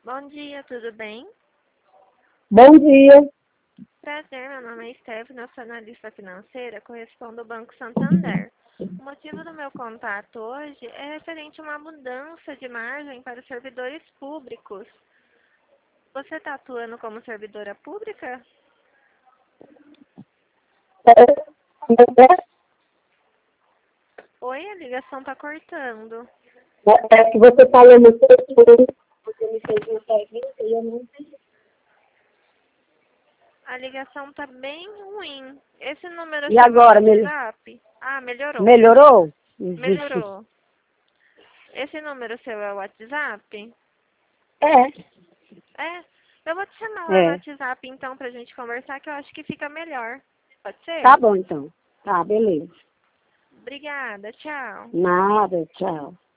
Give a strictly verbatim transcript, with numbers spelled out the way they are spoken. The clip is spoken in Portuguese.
Bom dia, tudo bem? Bom dia. Prazer, meu nome é Stephanie, eu sou analista financeira, correspondo ao Banco Santander. O motivo do meu contato hoje é referente a uma mudança de margem para os servidores públicos. Você está atuando como servidora pública? Oi, a ligação está cortando. É que você falou no seu você me fez uma pergunta e eu não entendi. A ligação está bem ruim. Esse número E seu é o agora, mel WhatsApp? Ah, melhorou. melhorou? Melhorou. Esse número seu é o WhatsApp? É. É. Eu vou te chamar lá no É. WhatsApp então pra gente conversar, que eu acho que fica melhor. Pode Tá ser? bom, então. Tá, beleza. Obrigada, tchau. Nada, tchau.